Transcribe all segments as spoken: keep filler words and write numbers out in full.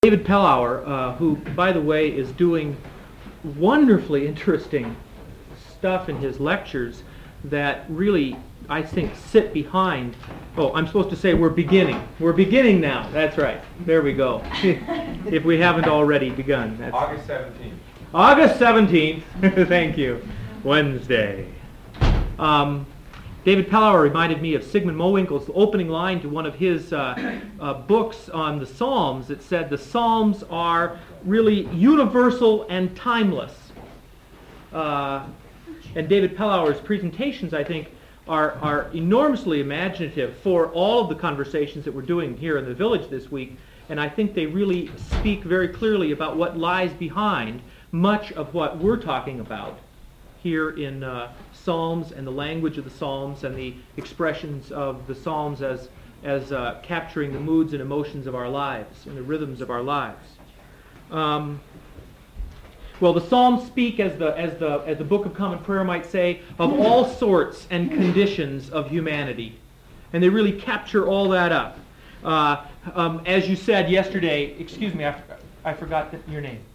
David Pellauer, uh, who, by the way, is doing wonderfully interesting stuff in his lectures that really, I think, sit behind. Oh, I'm supposed to say we're beginning. We're beginning now. That's right. There we go. If we haven't already begun. That's August seventeenth. August seventeenth. Thank you. Wednesday. Um, David Pellauer reminded me of Sigmund Mowinckel's opening line to one of his uh, uh, books on the Psalms. It said the Psalms are really universal and timeless. Uh, and David Pellauer's presentations, I think, are, are enormously imaginative for all of the conversations that we're doing here in the village this week. And I think they really speak very clearly about what lies behind much of what we're talking about here in uh, Psalms and the language of the Psalms and the expressions of the Psalms as as uh, capturing the moods and emotions of our lives and the rhythms of our lives. Um, well, the Psalms speak, as the as the as the Book of Common Prayer might say, of all sorts and conditions of humanity, and they really capture all that up. Uh, um, as you said yesterday, excuse me, I, I forgot the, your name.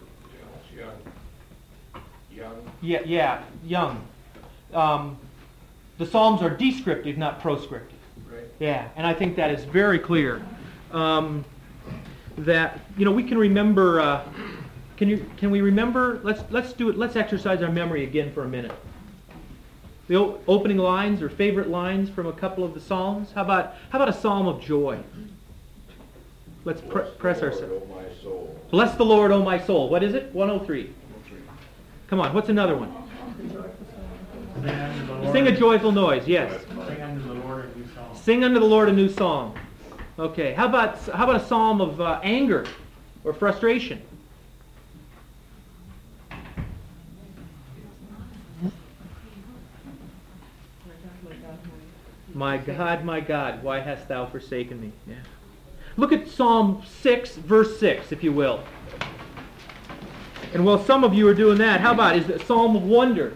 Young. Yeah, yeah, Young. Um, the Psalms are descriptive, not proscriptive. Right. Yeah, and I think that is very clear. Um, that you know we can remember. Uh, can you? Can we remember? Let's let's do it. Let's exercise our memory again for a minute. The o- opening lines or favorite lines from a couple of the Psalms. How about how about a Psalm of joy? Let's pr- press ourselves. Oh, my soul. Bless the Lord, O my soul. What is it? one oh three. Come on. What's another one? Sing a joyful noise. Yes. Sing unto the Lord a new song. Sing unto the Lord a new song. Okay. How about how about a psalm of uh, anger or frustration? My God, my God, why hast thou forsaken me? Yeah. Look at Psalm six, verse six, if you will. And while some of you are doing that, how about is the Psalm of wonder?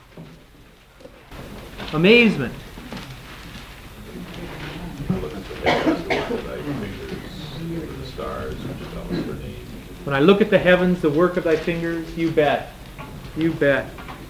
Amazement. When I look at the heavens, the work of thy fingers, you bet. You bet.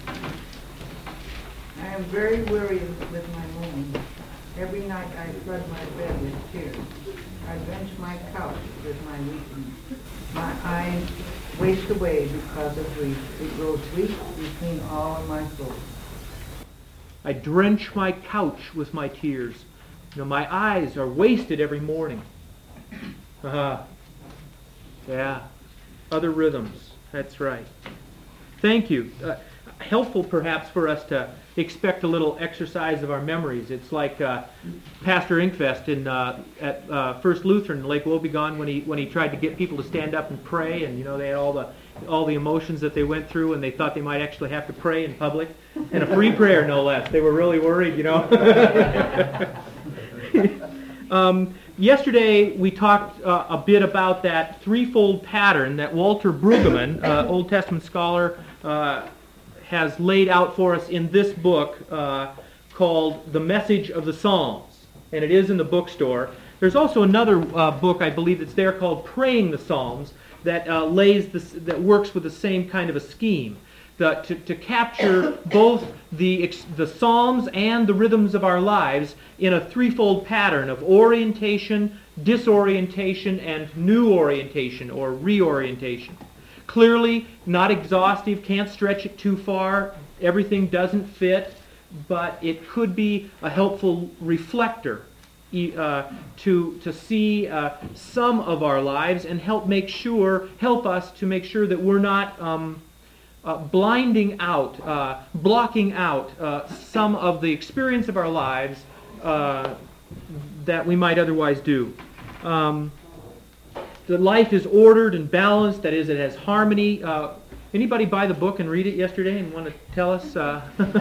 I am very weary with my mourning. Every night I flood my bed with tears. I drench my couch with my weeping. My eyes waste away because of grief. It grows weak between all of my soul. I drench my couch with my tears. You know, my eyes are wasted every morning. Uh-huh. Yeah. Other rhythms. That's right. Thank you. Uh, helpful perhaps for us to expect a little exercise of our memories. It's like uh, Pastor Inkfest in uh, at uh, First Lutheran in Lake Wobegon when he when he tried to get people to stand up and pray, and you know they had all the all the emotions that they went through, and they thought they might actually have to pray in public, and a free prayer no less. They were really worried, you know. um, yesterday we talked uh, a bit about that threefold pattern that Walter Brueggemann, uh, Old Testament scholar, uh, has laid out for us in this book uh, called The Message of the Psalms, and it is in the bookstore. There's also another uh, book, I believe, that's there called Praying the Psalms that uh, lays this, that works with the same kind of a scheme, the, to, to capture both the the Psalms and the rhythms of our lives in a threefold pattern of orientation, disorientation, and new orientation or reorientation. Clearly, not exhaustive, can't stretch it too far, everything doesn't fit, but it could be a helpful reflector uh, to, to see uh, some of our lives and help make sure, help us to make sure that we're not um, uh, blinding out, uh, blocking out uh, some of the experience of our lives uh, that we might otherwise do. Um, The life is ordered and balanced. That is, it has harmony. Uh, anybody buy the book and read it yesterday and want to tell us? Uh,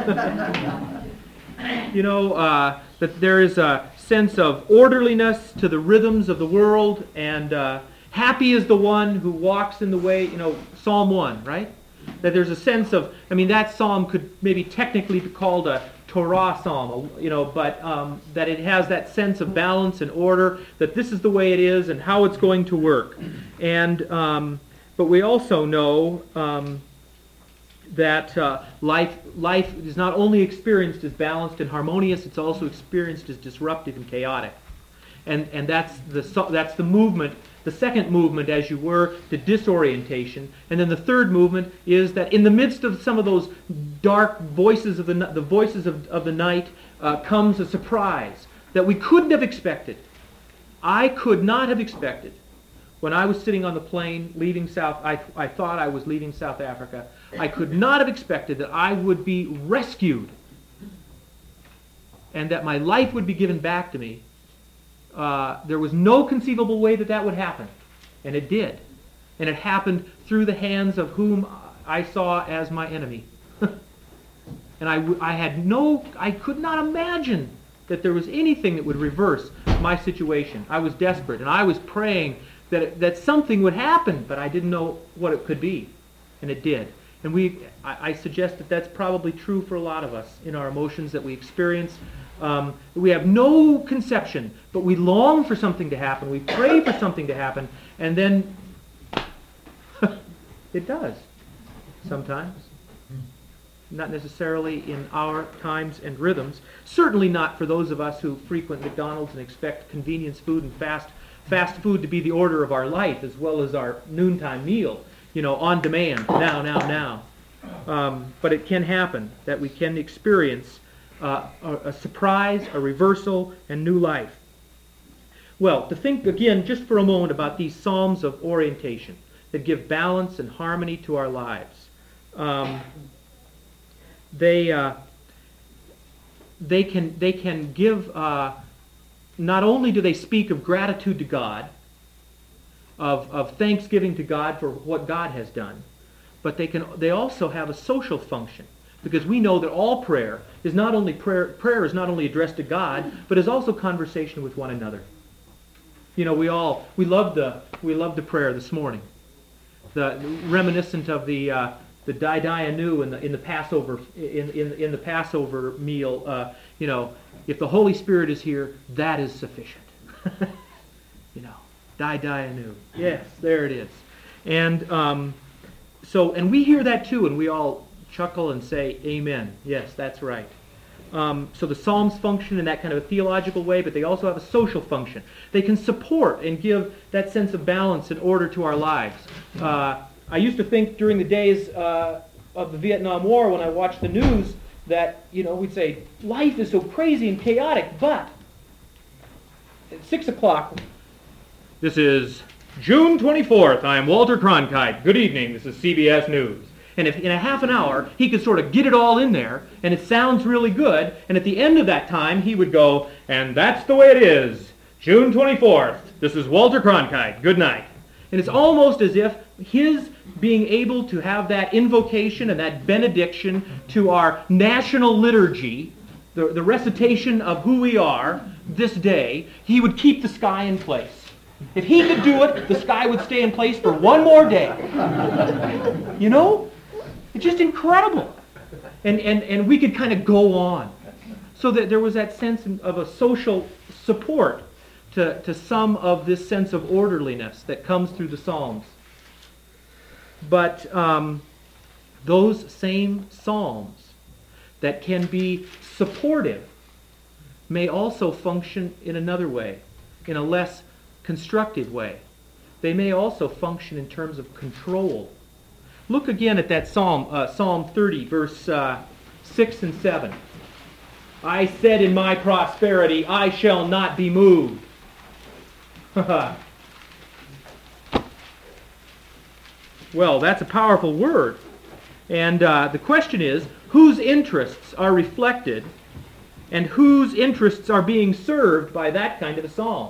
you know, uh, that there is a sense of orderliness to the rhythms of the world, and uh, happy is the one who walks in the way, you know, Psalm one, right? That there's a sense of, I mean, that psalm could maybe technically be called a Torah psalm, you know, but um, that it has that sense of balance and order, that this is the way it is and how it's going to work. And um, but we also know um, that uh, life life is not only experienced as balanced and harmonious; it's also experienced as disruptive and chaotic. And and that's the so- that's the movement. The second movement, as you were, to disorientation. And then the third movement is that in the midst of some of those dark voices of the the voices of, of the night uh, comes a surprise that we couldn't have expected. I could not have expected. When I was sitting on the plane leaving South, I, I thought I was leaving South Africa. I could not have expected that I would be rescued and that my life would be given back to me. Uh, there was no conceivable way that that would happen, and it did. And it happened through the hands of whom I saw as my enemy. And I, I had no, I could not imagine that there was anything that would reverse my situation. I was desperate, and I was praying that it, that something would happen, but I didn't know what it could be, and it did. And we, I, I suggest that that's probably true for a lot of us in our emotions that we experience. Um, we have no conception, but we long for something to happen. We pray for something to happen, and then it does sometimes. Not necessarily in our times and rhythms. Certainly not for those of us who frequent McDonald's and expect convenience food and fast fast food to be the order of our life, as well as our noontime meal, you know, on demand, now, now, now. Um, but it can happen that we can experience uh, a, a surprise, a reversal, and new life. Well, to think again just for a moment about these psalms of orientation that give balance and harmony to our lives. Um, they uh, they can they can give. Uh, not only do they speak of gratitude to God, of of thanksgiving to God for what God has done, but they can they also have a social function, because we know that all prayer is not only prayer prayer is not only addressed to God, but is also conversation with one another. You know, we all we love the we love the prayer this morning, the reminiscent of the uh, the Dai Dai Anu in the in the Passover in in, in the Passover meal. Uh, you know, if the Holy Spirit is here, that is sufficient. You know, Dai Dai Anu. Yes, there it is. And um, so, and we hear that too, and we all chuckle and say, "Amen." Yes, that's right. Um, so the Psalms function in that kind of a theological way, but they also have a social function. They can support and give that sense of balance and order to our lives. Uh, I used to think during the days uh, of the Vietnam War, when I watched the news, that, you know, we'd say, life is so crazy and chaotic, but at six o'clock, this is June twenty-fourth, I am Walter Cronkite. Good evening, this is C B S News. And if in a half an hour, he could sort of get it all in there, and it sounds really good, and at the end of that time, he would go, and that's the way it is. June twenty-fourth, this is Walter Cronkite. Good night. And it's almost as if his being able to have that invocation and that benediction to our national liturgy, the, the recitation of who we are this day, he would keep the sky in place. If he could do it, the sky would stay in place for one more day. You know? It's just incredible. And, and, and we could kind of go on. So that there was that sense of a social support to, to some of this sense of orderliness that comes through the Psalms. But um, those same Psalms that can be supportive may also function in another way, in a less constructive way. They may also function in terms of control. Look again at that Psalm, uh, Psalm thirty, verse uh, six and seven. I said in my prosperity, I shall not be moved. Well, that's a powerful word. And uh, the question is, whose interests are reflected and whose interests are being served by that kind of a psalm?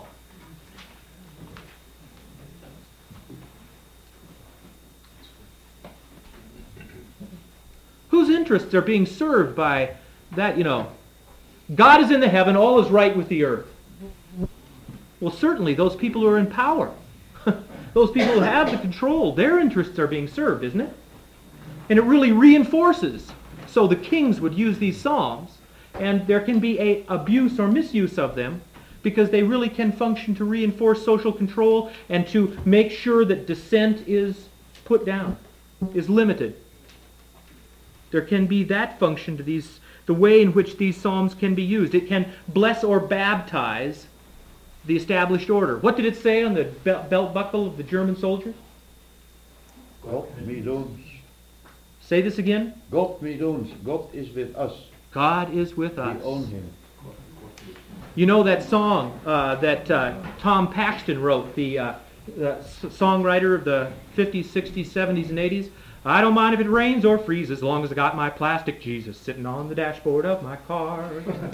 Whose interests are being served by that, you know, God is in the heaven, all is right with the earth. Well, certainly those people who are in power, those people who have the control, their interests are being served, isn't it? And it really reinforces. So the kings would use these psalms And there can be a abuse or misuse of them because they really can function to reinforce social control and to make sure that dissent is put down, is limited. There can be that function to these, the way in which these psalms can be used. It can bless or baptize the established order. What did it say on the belt buckle of the German soldiers? God mit uns. Say this again. God mit uns. God is with us. God is with We us. own him. You know that song uh, that uh, Tom Paxton wrote, the, uh, the s- songwriter of the fifties, sixties, seventies, and eighties? I don't mind if it rains or freezes as long as I got my plastic Jesus sitting on the dashboard of my car.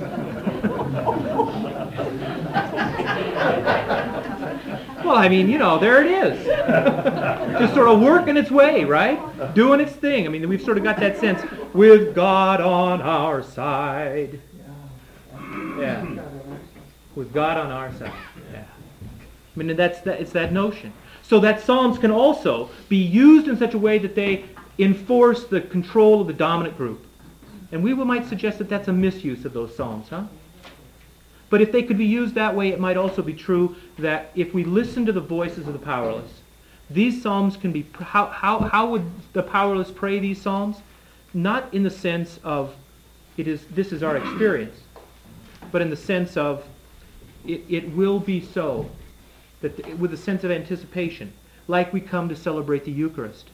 Well, I mean, you know, there it is. Just sort of working its way, right? Doing its thing. I mean, we've sort of got that sense, with God on our side. Yeah. With God on our side. Yeah. I mean, that's that, it's that notion. So that Psalms can also be used in such a way that they enforce the control of the dominant group. And we might suggest that that's a misuse of those Psalms, huh? But if they could be used that way, it might also be true that if we listen to the voices of the powerless, these Psalms can be... How, how, how would the powerless pray these Psalms? Not in the sense of, it is this is our experience, but in the sense of, it, it will be so. That with a sense of anticipation, like we come to celebrate the Eucharist,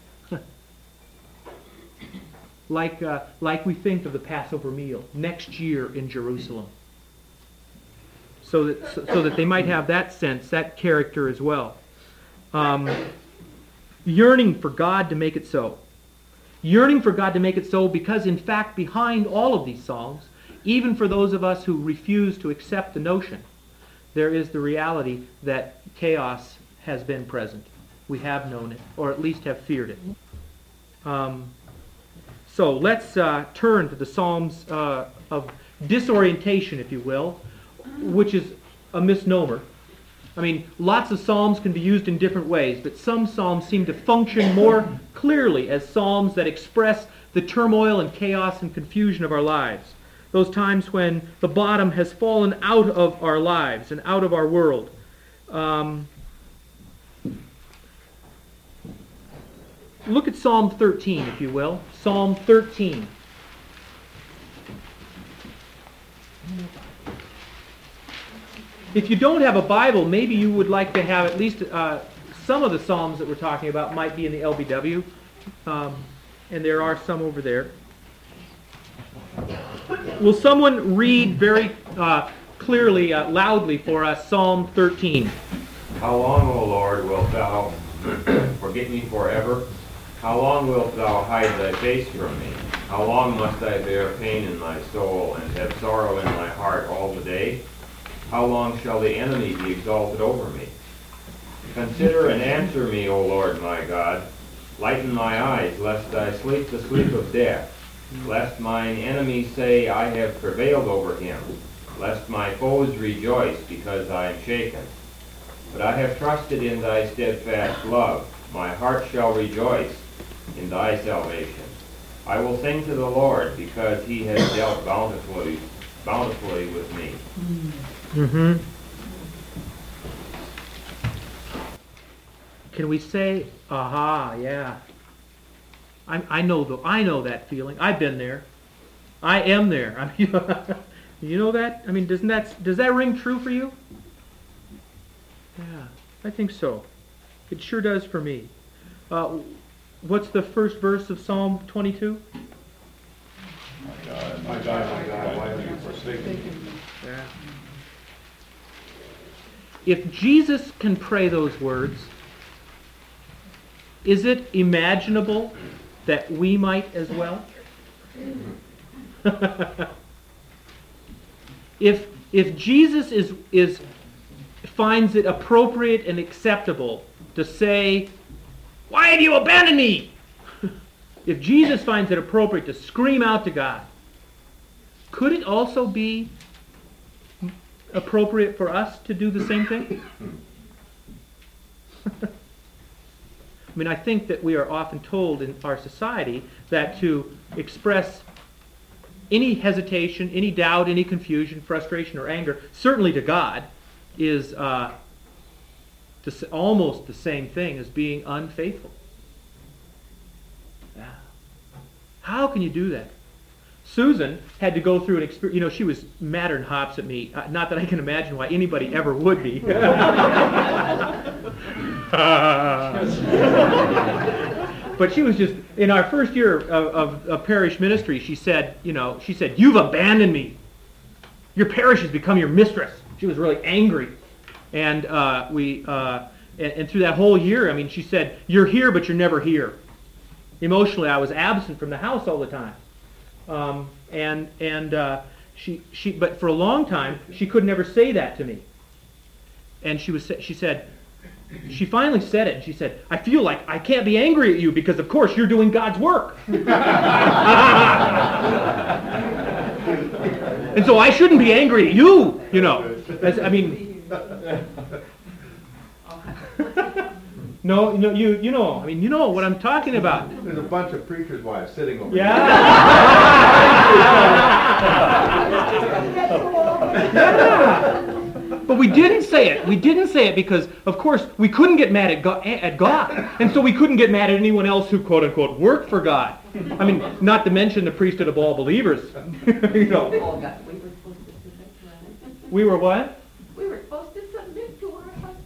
like uh, like we think of the Passover meal next year in Jerusalem, so that so, so that they might have that sense, that character as well. Um, yearning for God to make it so, yearning for God to make it so, because in fact behind all of these songs, even for those of us who refuse to accept the notion, there is the reality that chaos has been present. We have known it, or at least have feared it. Um, so let's uh, turn to the Psalms uh, of disorientation, if you will, which is a misnomer. I mean, lots of Psalms can be used in different ways, but some Psalms seem to function more clearly as Psalms that express the turmoil and chaos and confusion of our lives. Those times when the bottom has fallen out of our lives and out of our world. Um, look at Psalm thirteen, if you will. Psalm thirteen. If you don't have a Bible, maybe you would like to have at least uh, some of the Psalms that we're talking about might be in the L B W. Um, and there are some over there. Will someone read very uh, clearly, uh, loudly for us, Psalm thirteen? How long, O Lord, wilt thou forget me forever? How long wilt thou hide thy face from me? How long must I bear pain in my soul and have sorrow in my heart all the day? How long shall the enemy be exalted over me? Consider and answer me, O Lord my God. Lighten my eyes, lest I sleep the sleep of death. Lest mine enemies say, I have prevailed over him. Lest my foes rejoice, because I am shaken. But I have trusted in thy steadfast love. My heart shall rejoice in thy salvation. I will sing to the Lord, because he has dealt bountifully, bountifully with me. Mm-hmm. Can we say, aha, yeah. I, I know the, I know that feeling. I've been there. I am there. I mean, you know that? I mean, doesn't that does that ring true for you? Yeah, I think so. It sure does for me. Uh, what's the first verse of Psalm twenty-two? My God, my God, my God, why have you forsaken me? Yeah. If Jesus can pray those words, is it imaginable that we might as well? if if Jesus is is finds it appropriate and acceptable to say, "Why have you abandoned me?" If Jesus finds it appropriate to scream out to God, could it also be appropriate for us to do the same thing? I mean, I think that we are often told in our society that to express any hesitation, any doubt, any confusion, frustration, or anger, certainly to God, is uh, the, almost the same thing as being unfaithful. Yeah. How can you do that? Susan had to go through an experience. You know, she was madder than hops at me. Uh, not that I can imagine why anybody ever would be. But she was just, in our first year of, of, of parish ministry, she said, you know, she said, "You've abandoned me. Your parish has become your mistress." She was really angry. And uh, we, uh, and, and through that whole year, I mean, she said, "You're here, but you're never here." Emotionally, I was absent from the house all the time. Um, and and uh, she she but for a long time she could never say that to me. And she was she said she finally said it. And she said, "I feel like I can't be angry at you because of course you're doing God's work, and so I shouldn't be angry at you." You know, As, I mean. No, no, you you know, I mean, you know what I'm talking about. There's a bunch of preachers' wives sitting over Yeah. Yeah. But we didn't say it. We didn't say it because, of course, we couldn't get mad at God, at God, and so we couldn't get mad at anyone else who, quote unquote, worked for God. I mean, not to mention the priesthood of all believers. You know. We were what? We were supposed to submit to our husband.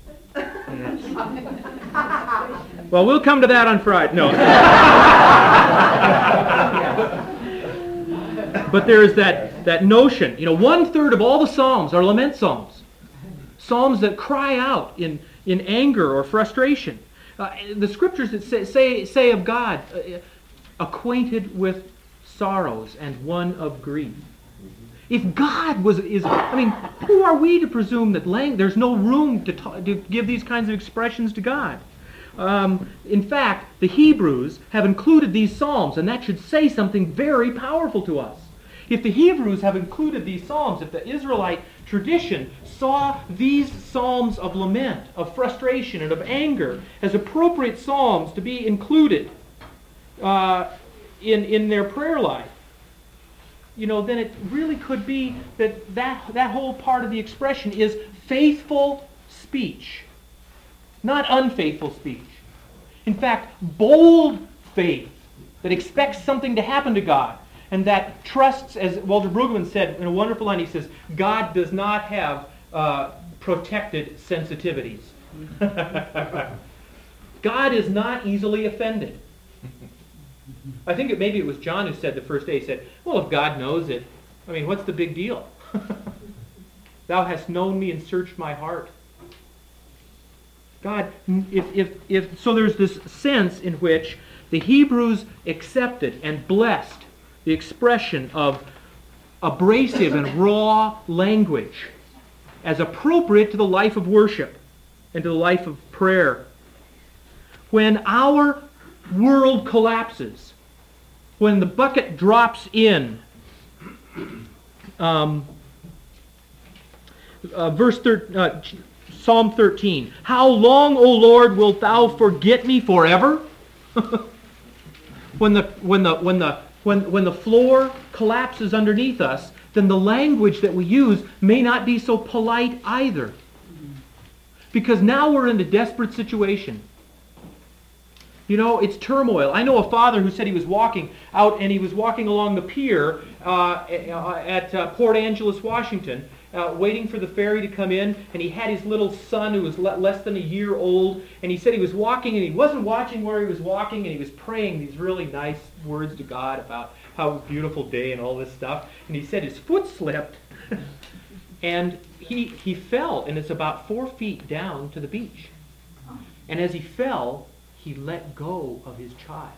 Well, we'll come to that on Friday. No. But there is that, that notion, you know, one third of all the Psalms are lament Psalms. Psalms that cry out in, in anger or frustration. Uh, the scriptures that say, say, say of God, uh, acquainted with sorrows and one of grief. If God was, is, I mean, who are we to presume that lang- there's no room to, ta- to give these kinds of expressions to God? Um, in fact, the Hebrews have included these psalms, and that should say something very powerful to us. If the Hebrews have included these psalms, if the Israelite tradition saw these psalms of lament, of frustration, and of anger as appropriate psalms to be included uh, in, in their prayer life, you know, then it really could be that, that that whole part of the expression is faithful speech, not unfaithful speech. In fact, bold faith that expects something to happen to God and that trusts, as Walter Brueggemann said in a wonderful line, he says, God does not have uh, protected sensitivities. God is not easily offended. I think it, maybe it was John who said the first day, he said, well, if God knows it, I mean, what's the big deal? Thou hast known me and searched my heart. God, if, if, if, so there's this sense in which the Hebrews accepted and blessed the expression of abrasive and raw language as appropriate to the life of worship and to the life of prayer. When our world collapses, when the bucket drops in, um, uh, verse thir- uh, Psalm thirteen, how long, O Lord, wilt thou forget me forever? when the when the when the when when the floor collapses underneath us, then the language that we use may not be so polite either. Because now we're in a desperate situation. You know, it's turmoil. I know a father who said he was walking out and he was walking along the pier uh, at uh, Port Angeles, Washington, uh, waiting for the ferry to come in, and he had his little son who was le- less than a year old, and he said he was walking and he wasn't watching where he was walking, and he was praying these really nice words to God about how beautiful day and all this stuff, and he said his foot slipped and he, he fell, and it's about four feet down to the beach. And as he fell, he let go of his child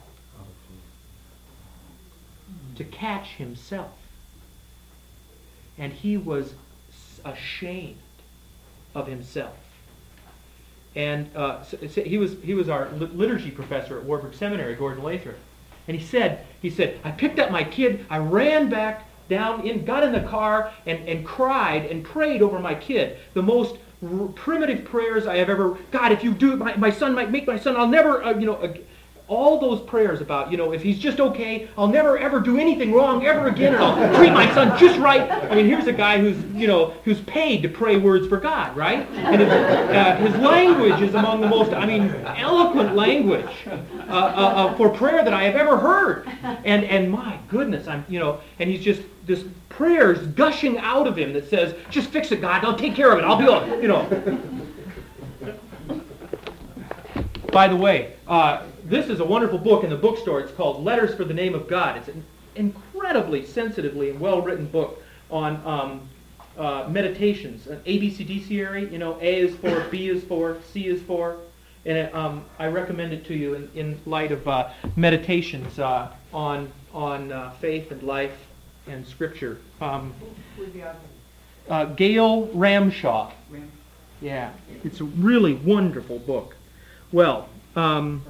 to catch himself. And he was ashamed of himself. And uh, so, so he was he was our liturgy professor at Warburg Seminary, Gordon Lathrop. And he said, he said, I picked up my kid, I ran back down, in, got in the car, and, and cried and prayed over my kid. The most r- primitive prayers I have ever, God, if you do, my, my son might make my son, I'll never, uh, you know, uh, all those prayers about, you know, if he's just okay, I'll never ever do anything wrong ever again, and I'll treat my son just right. I mean, here's a guy who's, you know, who's paid to pray words for God, right? And his, uh, his language is among the most, I mean, eloquent language uh, uh, uh, for prayer that I have ever heard. And and my goodness, I'm, you know, and he's just, this prayer's gushing out of him that says, just fix it, God, I'll take care of it, I'll be all, you know. By the way, uh, this is a wonderful book in the bookstore. It's called Letters for the Name of God. It's an incredibly sensitively and well-written book on um, uh, meditations, an A B C D C area. You know, A is for, B is for, C is for. And it, um, I recommend it to you in, in light of uh, meditations uh, on, on uh, faith and life and Scripture. Um, uh, Gail Ramshaw. Yeah, it's a really wonderful book. Well, um,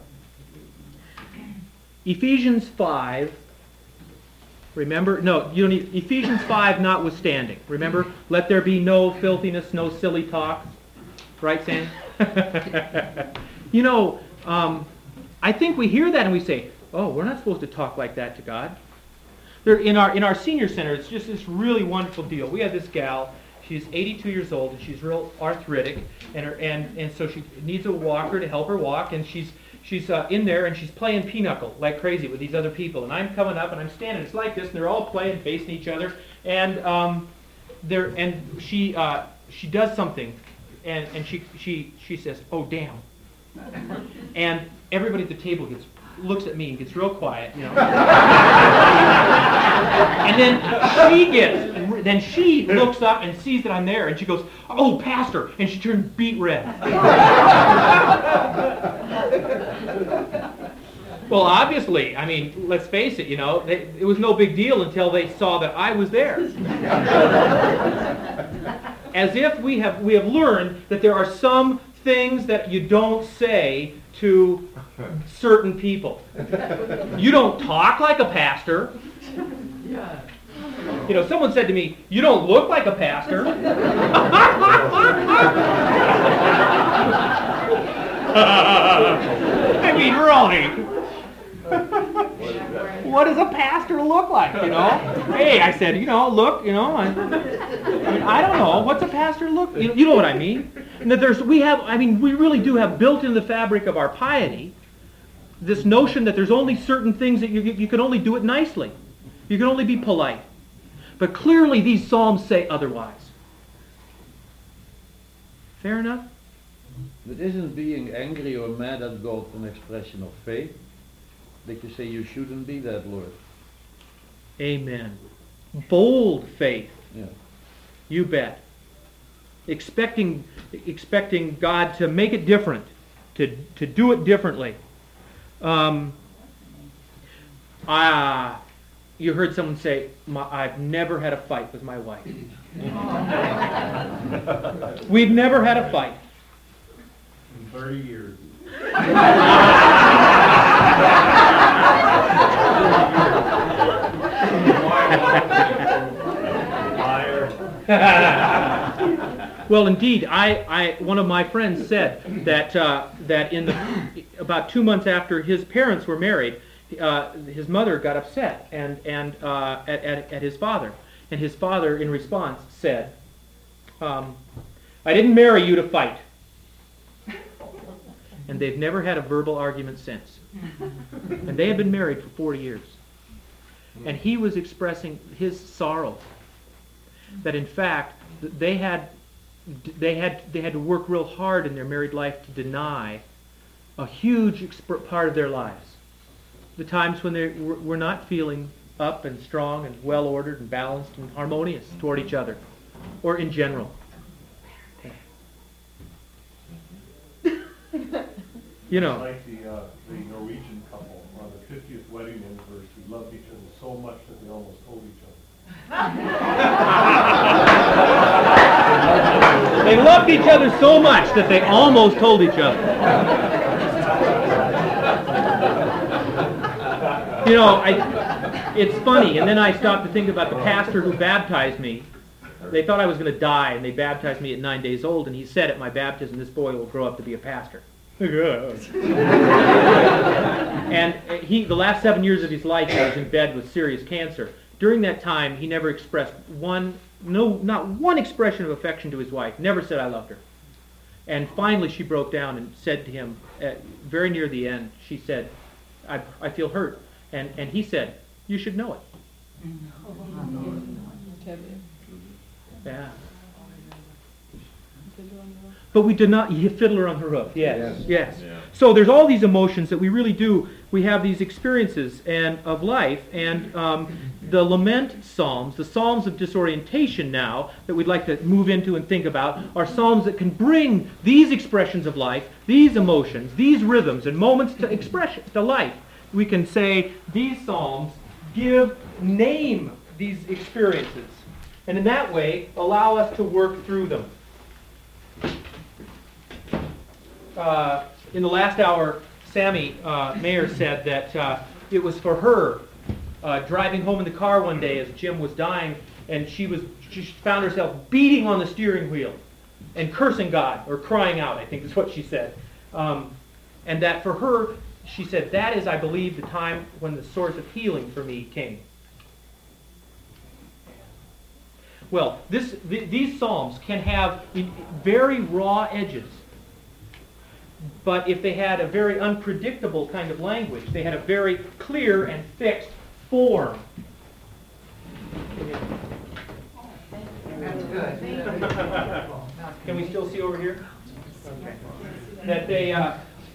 Ephesians five, remember, no, you don't need, Ephesians five notwithstanding. Remember, let there be no filthiness, no silly talk. Right, Sam? You know, um, I think we hear that and we say, oh, we're not supposed to talk like that to God. There, in our in our senior center, it's just this really wonderful deal. We have this gal. She's eighty-two years old, and she's real arthritic, and her, and and so she needs a walker to help her walk. And she's she's uh, in there, and she's playing pinochle like crazy with these other people. And I'm coming up, and I'm standing. It's like this, and they're all playing, facing each other. And um, they're and she uh, she does something, and and she she she says, "Oh damn!" And everybody at the table gets looks at me and gets real quiet, you know. And then she gets. Then she looks up and sees that I'm there, and she goes, "Oh, Pastor!" And she turns beet red. Well, obviously, I mean, let's face it, you know, they, it was no big deal until they saw that I was there. As if we have we have learned that there are some things that you don't say to certain people. You don't talk like a pastor. Yeah. You know, someone said to me, "You don't look like a pastor." I mean, really. What does a pastor look like, you know? Hey, I said, you know, look, you know, I, I mean, I don't know. What's a pastor look? You know, you know what I mean? And that there's, we have, I mean, we really do have built in the fabric of our piety this notion that there's only certain things that you, you, you can only do it nicely. You can only be polite. But clearly these Psalms say otherwise. Fair enough? But isn't being angry or mad at God an expression of faith? That you say you shouldn't be that, Lord. Amen. Bold faith. Yeah. You bet. Expecting, expecting God to make it different, to to do it differently. Um, ah, you heard someone say, my, "I've never had a fight with my wife." We've never had a fight. In thirty years. Well, indeed, I, I one of my friends said that uh, that in the about two months after his parents were married, uh, his mother got upset and and uh, at, at at his father, and his father in response said, um, "I didn't marry you to fight." And they've never had a verbal argument since. And they have been married for forty years. And he was expressing his sorrow that in fact they had they had they had to work real hard in their married life to deny a huge exp- part of their lives. The times when they were, were not feeling up and strong and well ordered and balanced and harmonious toward each other, or in general. You know. Like the, uh, the Norwegian couple on the fiftieth wedding anniversary loved each other so much that they almost told each other. They loved each other so much that they almost told each other. You know, I, it's funny, and then I stopped to think about the pastor who baptized me. They thought I was going to die, and they baptized me at nine days old, and he said at my baptism, "This boy will grow up to be a pastor." and he, the last seven years of his life, he was in bed with serious cancer. During that time, he never expressed one, no, not one expression of affection to his wife. Never said, "I loved her." And finally, she broke down and said to him, at, very near the end, she said, I, I feel hurt. And, and he said, "You should know it." Yeah. But we did not, Fiddler on the Roof, yes, yes. yes. Yeah. So there's all these emotions that we really do, we have these experiences and of life, and um, the lament psalms, the psalms of disorientation now, that we'd like to move into and think about, are psalms that can bring these expressions of life, these emotions, these rhythms and moments to expression, to life. We can say these psalms give name these experiences, and in that way allow us to work through them. Uh, in the last hour, Sammy uh, Mayer said that uh, it was for her uh, driving home in the car one day as Jim was dying, and she was she found herself beating on the steering wheel and cursing God, or crying out, I think is what she said. Um, and that for her, she said, that is, I believe, the time when the source of healing for me came. Well, this, th- these psalms can have very raw edges. But if they had a very unpredictable kind of language, they had a very clear and fixed form. That's good. Can we still see over here? Okay. That they, uh,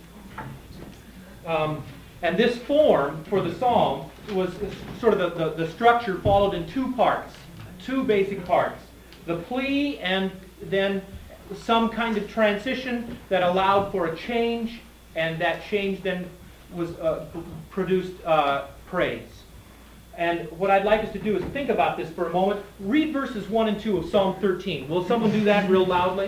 um, and this form for the psalm was sort of the, the, the structure followed in two parts, two basic parts. The plea and then some kind of transition that allowed for a change, and that change then was uh, produced uh, praise. And what I'd like us to do is think about this for a moment. Read verses one and two of Psalm thirteen. Will someone do that real loudly?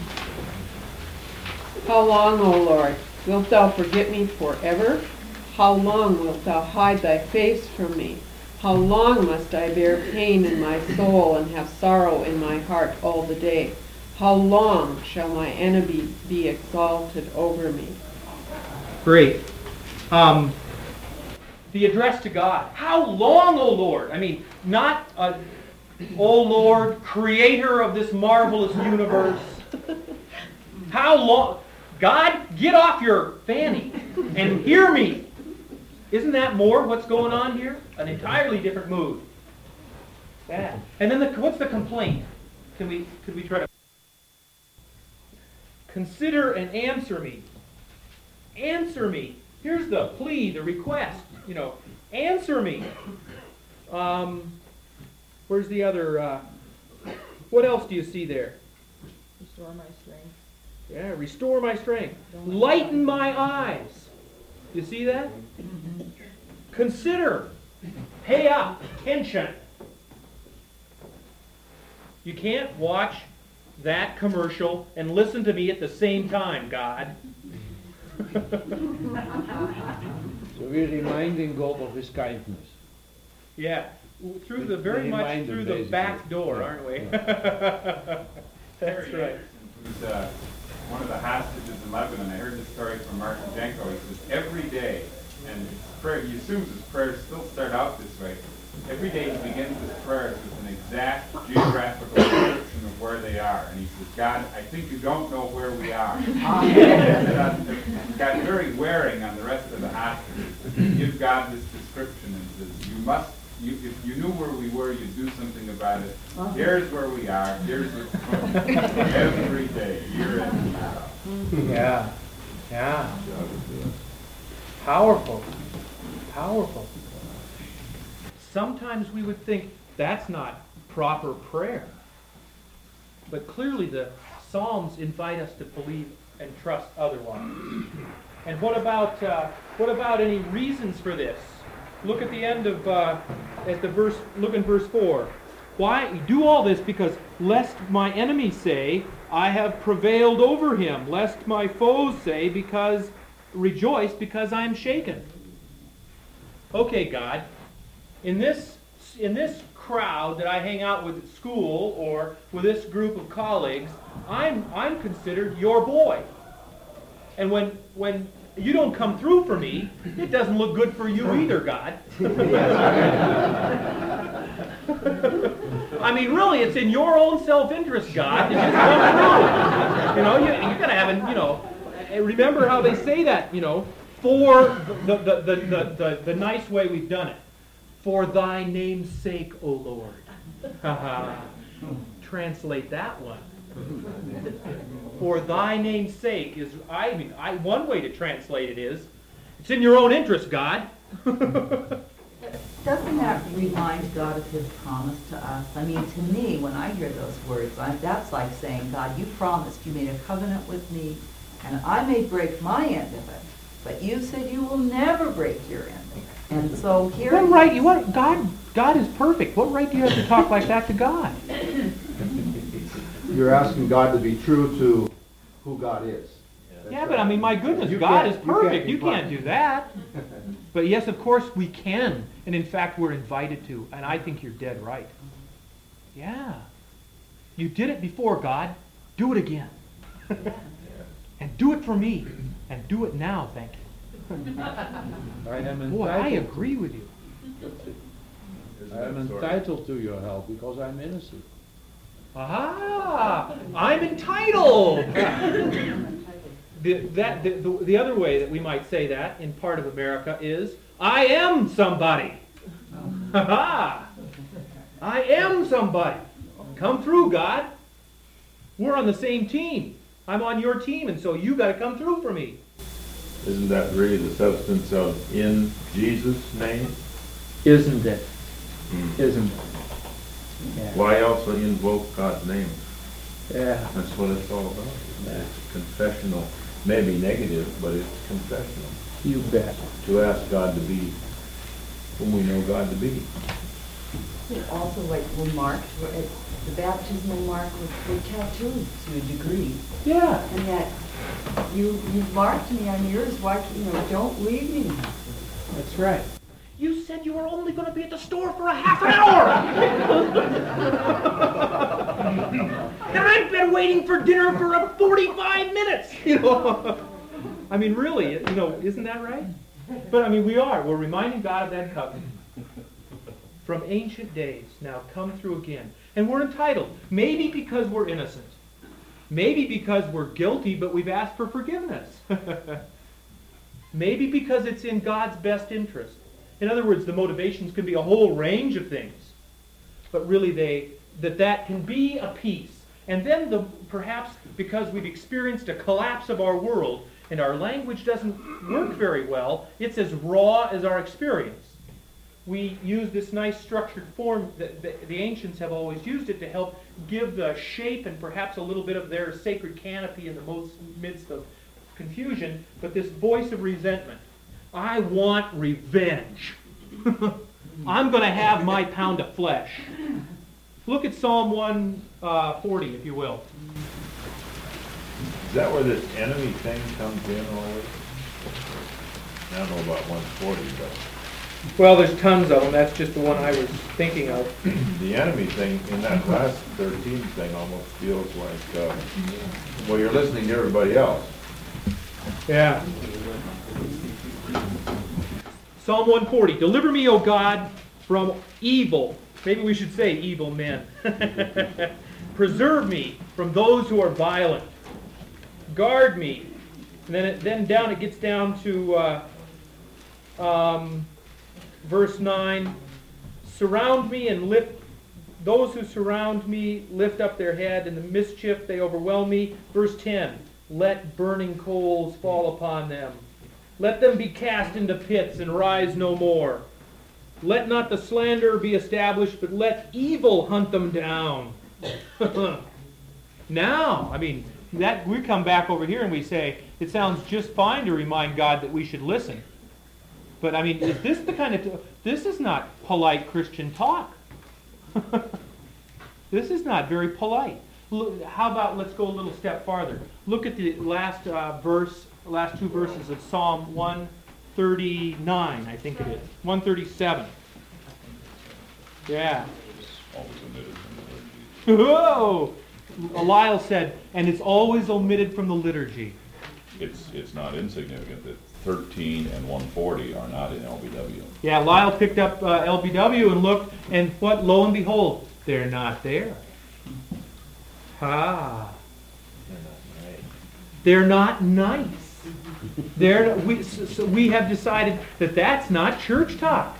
How long, O Lord, wilt thou forget me forever? How long wilt thou hide thy face from me? How long must I bear pain in my soul and have sorrow in my heart all the day? How long shall my enemy be exalted over me? Great. Um, the address to God. How long, O Lord? I mean, not, uh, O Lord, creator of this marvelous universe. How long? God, get off your fanny and hear me. Isn't that more what's going on here? An entirely different mood. Yeah. And then the, what's the complaint? Can we, could we try to... Consider and answer me. Answer me. Here's the plea, the request. You know, answer me. Um, where's the other? Uh, what else do you see there? Restore my strength. Yeah, restore my strength. Lighten my eyes. You see that? Consider. Pay up. Attention. You can't watch that commercial and listen to me at the same time, God. So we're reminding God of His kindness. Yeah, through the very The much reminder, through the basically. back door, Yeah. aren't we? Yeah. That's right. It was uh, one of the hostages in Lebanon. I heard this story from Martin Jenko. He says every day, and his prayer, he assumes his prayers still start out this way. Every day he begins his prayers with an exact geographical description of where they are. And he says, God, I think you don't know where we are. It got very wearing on the rest of the hostages. Give God this description and says, you must, you, if you knew where we were, you'd do something about it. Here's where we are. Here's what's going on. Every day, year in and year out. Yeah, yeah. Powerful, powerful. Sometimes we would think that's not proper prayer. But clearly the Psalms invite us to believe and trust otherwise. And what about uh, what about any reasons for this? Look at the end of uh, at the verse. Look in verse four. Why do all this? Because lest my enemies say, I have prevailed over him. Lest my foes say, because rejoice because I am shaken. Okay, God. In this, in this crowd that I hang out with at school or with this group of colleagues, I'm, I'm considered your boy. And when, when you don't come through for me, it doesn't look good for you either, God. I mean, really, it's in your own self-interest, God, to just come through. You know, you, you gotta have, an, you know, and remember how they say that, you know, for the, the, the, the, the, the nice way we've done it. For thy name's sake, O Lord. Translate that one. For thy name's sake is, I mean, I, one way to translate it is, it's in your own interest, God. Doesn't that remind God of his promise to us? I mean, to me, when I hear those words, I, that's like saying, God, you promised, you made a covenant with me, and I may break my end of it, but you said you will never break your end of it. And so here... What right? You want God? God is perfect. What right do you have to talk like that to God? You're asking God to be true to who God is. That's Yeah, right. but I mean, my goodness, You God can't- is you can't perfect. You comply. can't do that. But yes, of course we can. And in fact, we're invited to. And I think you're dead right. Yeah. You did it before, God. Do it again. And do it for me. And do it now, thank you. I am entitled. Boy, I agree with you. I am entitled to your help because I'm innocent. Aha! I'm entitled! the, that, the, the, the other way that we might say that in part of America is, I am somebody. Ha-ha! I am somebody. Come through, God. We're on the same team. I'm on your team, and so you got to come through for me. Isn't that really the substance of in Jesus' name? Isn't it? Hmm. Isn't it? Yeah. Why else would you invoke God's name? Yeah. That's what it's all about. It's confessional. Maybe negative, but it's confessional. You bet. To ask God to be whom we know God to be. It's also like when marked, were at the baptismal mark were, were tattooed to a degree. Yeah. And yet, you you marked me on yours. Why, you know, don't leave me. That's right. You said you were only going to be at the store for a half an hour. And I've been waiting for dinner for a forty-five minutes. You know, I mean, really, you know, isn't that right? But I mean, we are. We're reminding God of that covenant from ancient days. Now come through again, and we're entitled. Maybe because we're innocent. Maybe because we're guilty, but we've asked for forgiveness. Maybe because it's in God's best interest. In other words, the motivations can be a whole range of things, but really they that that can be a piece. And then the perhaps because we've experienced a collapse of our world and our language doesn't work very well, it's as raw as our experience. We use this nice structured form that the, the ancients have always used it to help give the shape and perhaps a little bit of their sacred canopy in the most midst of confusion, but this voice of resentment. I want revenge. I'm going to have my pound of flesh. Look at Psalm one forty, if you will. Is that where this enemy thing comes in always? I don't know about one forty, but Well, there's tons of them. That's just the one I was thinking of. the enemy thing in that last thirteen thing almost feels like, uh, well, you're listening to everybody else. Yeah. Psalm one forty. Deliver me, O God, from evil. Maybe we should say evil men. Preserve me from those who are violent. Guard me. And then, it, then down it gets down to uh, um, verse nine. Surround me and lift, those who surround me lift up their head. In the mischief they overwhelm me. Verse ten. Let burning coals fall upon them. Let them be cast into pits and rise no more. Let not the slanderer be established, but let evil hunt them down. Now, I mean, that we come back over here and we say, it sounds just fine to remind God that we should listen. But I mean, is this the kind of, t- this is not polite Christian talk. This is not very polite. Look, how about, let's go a little step farther. Look at the last uh, verse, last two verses of Psalm one thirty-nine, I think it is. one thirty-seven. Yeah. Whoa! Lyle said, and it's always omitted from the liturgy. It's, it's not insignificant that thirteen and one forty are not in L B W. Yeah, Lyle picked up uh, L B W and looked, and what? Lo and behold, they're not there. Ha! They're not nice. They're we. So we have decided that that's not church talk.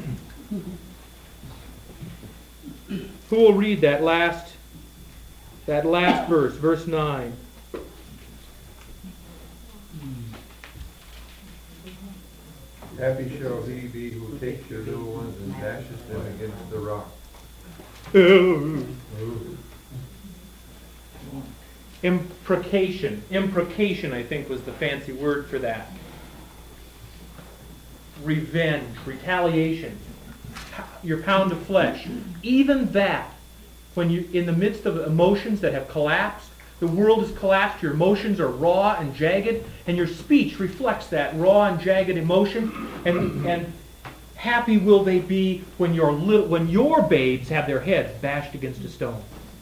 Who will read that last? That last verse, verse nine. Happy shall he be who takes your little ones and dashes them against the rock. Imprecation. Imprecation, I think, was the fancy word for that. Revenge, retaliation, your pound of flesh. Even that, when you in the midst of emotions that have collapsed, the world has collapsed, your emotions are raw and jagged, and your speech reflects that raw and jagged emotion. And and happy will they be when your little, when your babes have their heads bashed against a stone.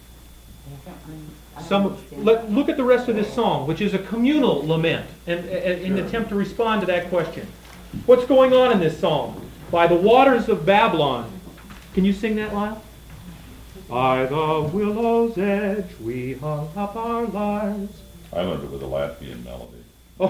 Some let, look at the rest of this song, which is a communal lament, and, and in an attempt to respond to that question. What's going on in this song? By the waters of Babylon. Can you sing that, Lyle? By the willow's edge we hung up our lives. I learned it with a Latvian melody. Oh,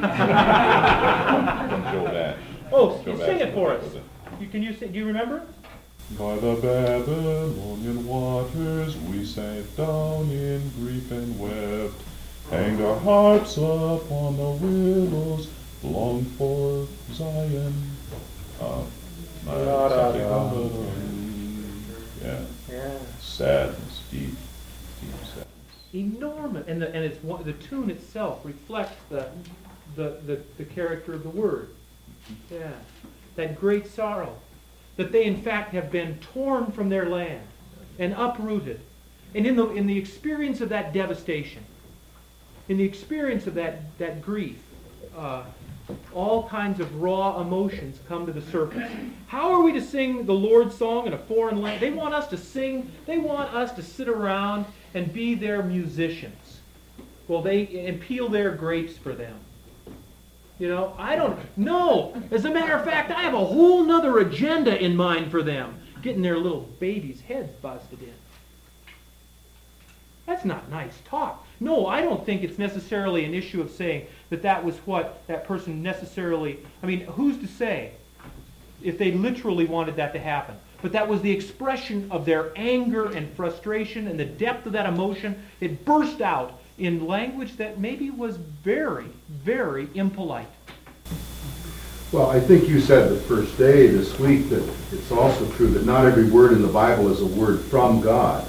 From Joe Dash. oh Joe sing Dash it for us. with it. You, can you sing? Do you remember it? By the Babylonian waters we sank down in grief and wept, hanged our harps upon the willows, longed for Zion. Uh, La, da, da. Yeah. Yeah. Sadness, deep, deep sadness. Enormous, and the and it's one- the tune itself reflects the the the, the character of the word. Yeah, that great sorrow that they in fact have been torn from their land and uprooted, and in the in the experience of that devastation, in the experience of that that grief, uh, all kinds of raw emotions come to the surface. How are we to sing the Lord's song in a foreign land? They want us to sing, they want us to sit around and be their musicians. Well, they, and peel their grapes for them. You know, I don't, no. As a matter of fact, I have a whole nother agenda in mind for them. Getting their little babies' heads busted in. That's not nice talk. No, I don't think it's necessarily an issue of saying that that was what that person necessarily, I mean, who's to say if they literally wanted that to happen? But that was the expression of their anger and frustration and the depth of that emotion. It burst out in language that maybe was very, very impolite. Well, I think you said the first day this week that it's also true that not every word in the Bible is a word from God.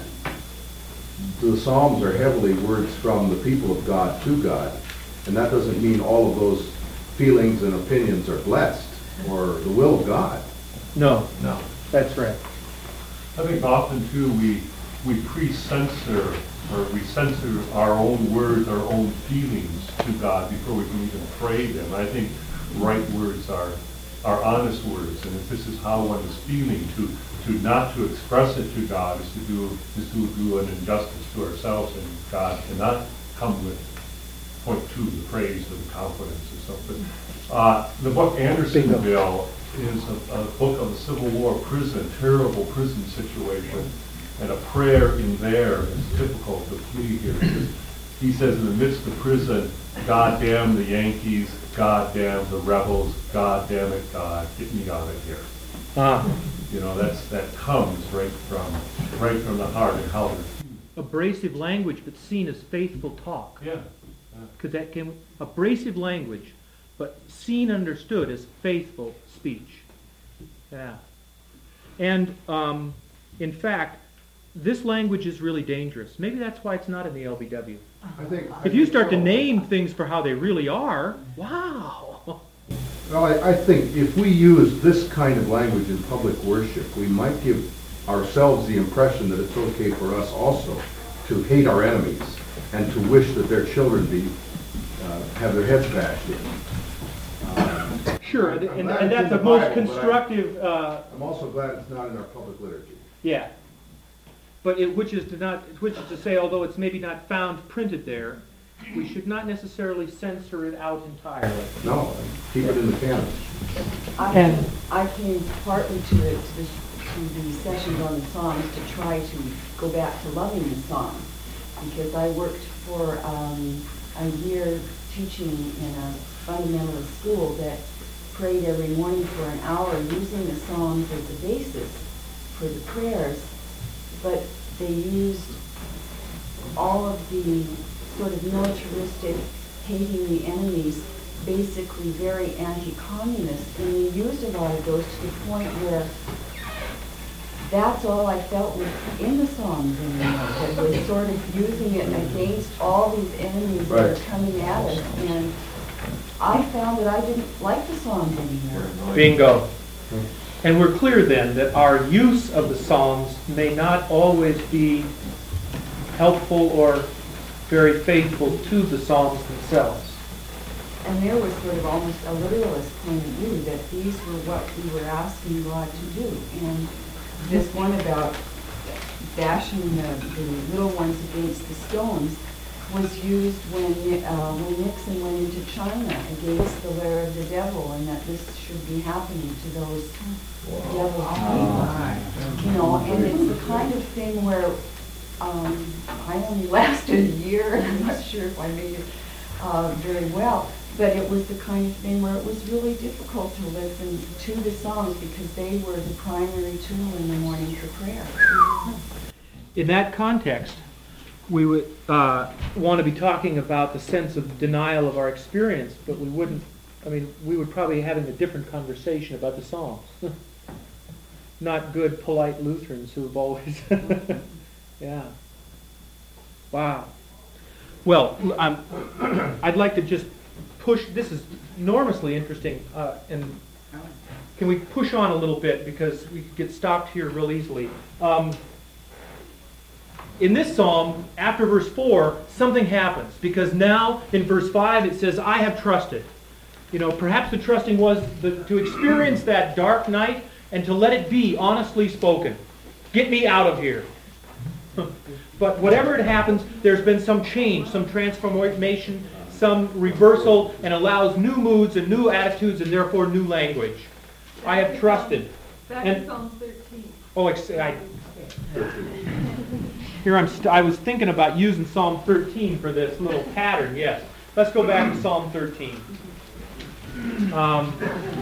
The Psalms are heavily words from the people of God to God. And that doesn't mean all of those feelings and opinions are blessed or the will of God. No, No. that's right. I think often too we we pre-censor or we censor our own words, our own feelings to God before we can even pray them. I think right words are are honest words, and if this is how one is feeling, to to not to express it to God is to do is to do an injustice to ourselves, and God cannot come with point two, the praise or the confidence or something. Uh, the book Andersonville is a, a book of the Civil War prison, terrible prison situation, and a prayer in there is typical of the plea here. He says in the midst of prison, God damn the Yankees, God damn the rebels, God damn it, God, get me out of here. Ah. You know, that's that comes right from right from the heart and how they're feeling. Abrasive language, but seen as faithful talk. Yeah. Because that came, abrasive language, but seen, understood as faithful speech. Yeah. And um, in fact, this language is really dangerous. Maybe that's why it's not in the L B W. I think, If you start to name things for how they really are, wow. Well, I, I think if we use this kind of language in public worship, we might give ourselves the impression that it's okay for us also to hate our enemies and to wish that their children be uh, have their heads bashed in. Um, Sure, and, I'm and, glad and it's that's in the the most Bible, but I- constructive, uh, I'm also glad it's not in our public liturgy. yeah. But it, which is to not, which is to say, although it's maybe not found printed there, we should not necessarily censor it out entirely. No, keep it in the canon. I, And- I came partly to the, to the, to the sessions on the Psalms to try to go back to loving the Psalms, because I worked for um, a year teaching in a fundamentalist school that prayed every morning for an hour using the Psalms as the basis for the prayers, but they used all of the sort of militaristic, hating the enemies, basically very anti-communist, and they used a lot of those to the point where that's all I felt was in the Psalms anymore, that was sort of using it against all these enemies that Right. are coming at us, and I found that I didn't like the Psalms anymore. Bingo. And we're clear then that our use of the Psalms may not always be helpful or very faithful to the Psalms themselves. And there was sort of almost a literalist point of view that these were what we were asking God to do. And this one about bashing the, the little ones against the stones was used when uh, when Nixon went into China against the lair of the devil, and that this should be happening to those devil people. You know, and it's the kind of thing where um, I only lasted a year, and I'm not sure if I made it uh, very well. But it was the kind of thing where it was really difficult to listen to the songs because they were the primary tool in the morning for prayer. In that context, we would uh, want to be talking about the sense of denial of our experience, but we wouldn't, I mean, we would probably be having a different conversation about the Psalms. Not good, polite Lutherans who have always, yeah. Wow. Well, um, I'd like to just push, this is enormously interesting, uh, and can we push on a little bit because we could get stopped here real easily. Um, in this psalm, after verse four, something happens, because now in verse five it says, I have trusted. You know, perhaps the trusting was the, to experience that dark night and to let it be honestly spoken. Get me out of here. But whatever it happens, there's been some change, some transformation, some reversal, and allows new moods and new attitudes and therefore new language. I have trusted. Back And- in Psalms thirteen. Oh, ex- I, here I'm. St- I was thinking about using Psalm thirteen for this little pattern. Yes, let's go back to Psalm thirteen. Um,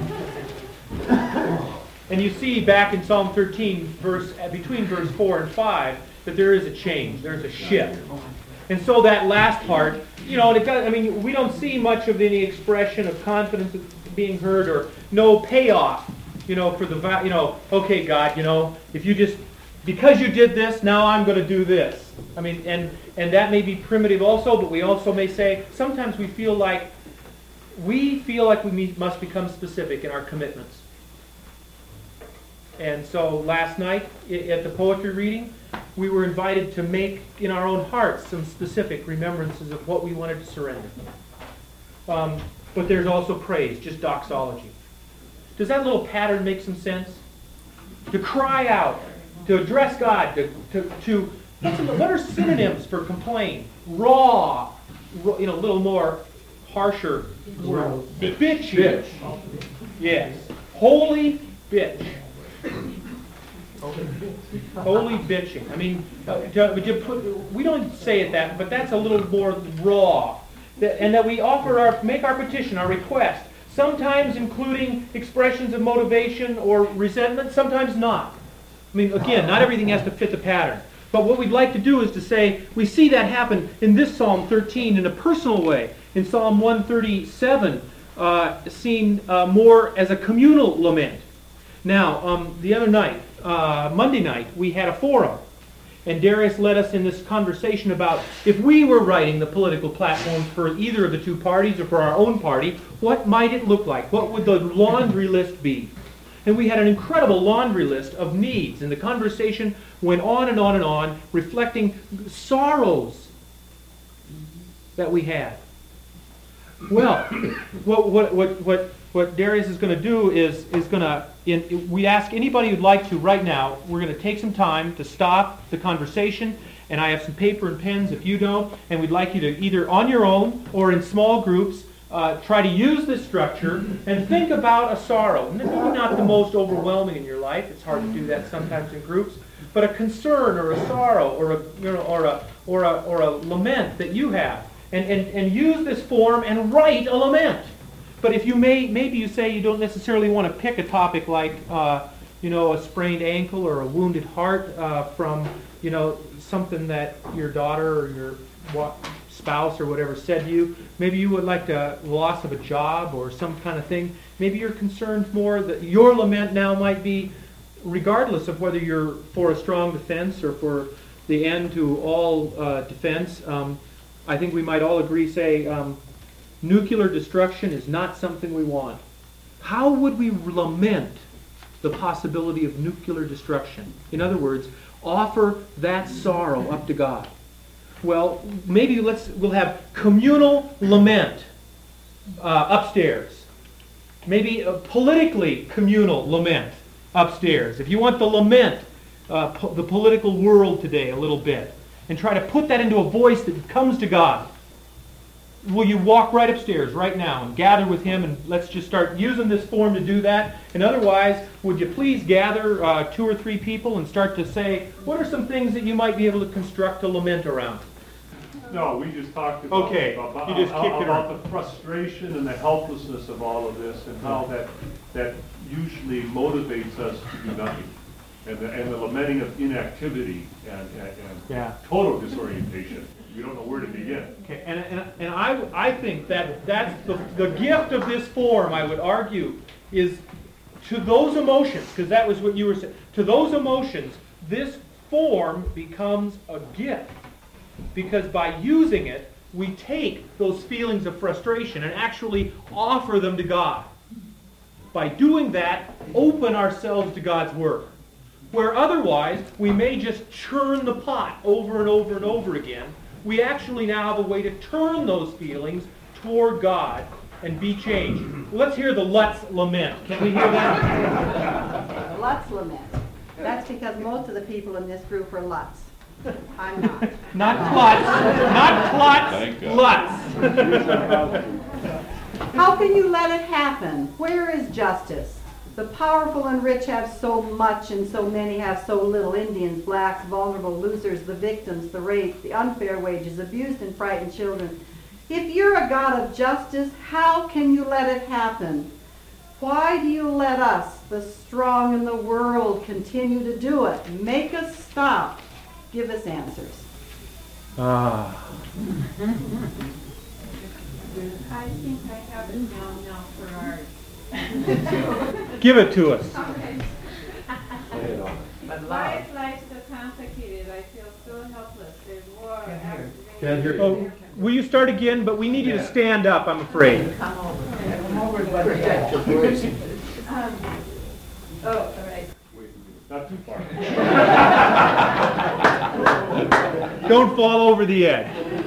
and you see back in Psalm thirteen, verse between verse four and five, that there is a change. There's a shift. And so that last part, you know, and it does, I mean, we don't see much of any expression of confidence being heard or no payoff, you know, for the, va- you know, okay, God, you know, if you just, because you did this, now I'm going to do this. I mean, and, and that may be primitive also, but we also may say, sometimes we feel like, we feel like we must become specific in our commitments. And so last night at the poetry reading, we were invited to make in our own hearts some specific remembrances of what we wanted to surrender. Um, but there's also praise, just doxology. Does that little pattern make some sense? To cry out, to address God, to, to, to what's a, what are synonyms for complain? Raw, raw, you know, a little more harsher word. Bitchy. Bitch. Yes. Holy bitch. Holy bitching. I mean, uh, to- would you put, we don't say it that, but that's a little more raw. That, and that we offer our, make our petition, our request, sometimes including expressions of motivation or resentment, sometimes not. I mean, again, not everything has to fit the pattern. But what we'd like to do is to say, we see that happen in this Psalm thirteen in a personal way. In Psalm one thirty-seven, uh, seen uh, more as a communal lament. Now, um, the other night, uh, Monday night, we had a forum. And Darius led us in this conversation about if we were writing the political platforms for either of the two parties or for our own party, what might it look like? What would the laundry list be? And we had an incredible laundry list of needs. And the conversation went on and on and on, reflecting sorrows that we had. Well, what what what what, what Darius is going to do is is going to in, we ask anybody who'd like to right now. We're going to take some time to stop the conversation And I have some paper and pens if you don't, and we'd like you to either on your own or in small groups uh, try to use this structure and think about a sorrow. Maybe not the most overwhelming in your life. It's hard to do that sometimes in groups, but a concern or a sorrow or a you know or a or a or a lament that you have, and and and use this form and write a lament. But if you may, maybe you say you don't necessarily want to pick a topic like, uh, you know, a sprained ankle or a wounded heart uh, from, you know, something that your daughter or your wa- spouse or whatever said to you. Maybe you would like the loss of a job or some kind of thing. Maybe you're concerned more that your lament now might be, regardless of whether you're for a strong defense or for the end to all uh, defense. Um, I think we might all agree, say, um, nuclear destruction is not something we want. How would we lament the possibility of nuclear destruction? In other words, offer that sorrow up to God. Well, maybe let's we'll have communal lament uh, upstairs. Maybe a politically communal lament upstairs. If you want to lament uh, po- the political world today a little bit and try to put that into a voice that comes to God, will you walk right upstairs right now and gather with him, and let's just start using this form to do that? And otherwise, would you please gather uh, two or three people and start to say, what are some things that you might be able to construct a lament around? No, we just talked about, Okay, about, you just kicked it about around. the frustration and the helplessness of all of this, and how that that usually motivates us to do nothing, and the, and the lamenting of inactivity and, and, and Yeah. total disorientation. We don't know where to begin. Okay, and, and, and I, I think that that's the, the gift of this form, I would argue, is to those emotions, because that was what you were saying, to those emotions, this form becomes a gift. Because by using it, we take those feelings of frustration and actually offer them to God. By doing that, open ourselves to God's work. Where otherwise, we may just churn the pot over and over and over again. We actually now have a way to turn those feelings toward God and be changed. Let's hear the Lutz lament. Can we hear that? The Lutz lament. That's because most of the people in this group are Lutz. I'm not. Not Klutz. Not Klutz. Thank God. Lutz. How can you let it happen? Where is justice? The powerful and rich have so much and so many have so little. Indians, blacks, vulnerable, losers, the victims, the raped, the unfair wages, abused and frightened children. If you're a God of justice, how can you let it happen? Why do you let us, the strong in the world, continue to do it? Make us stop. Give us answers. Ah. I think I have it down now for art. Give it to us. Okay. Why is life so complicated? I feel so helpless. There's war. Can't hear you. Oh, will you start again? But we need you to stand up, I'm afraid. Come over. Come over and project your voice. Um, oh, all right. Not too far. Don't fall over the edge.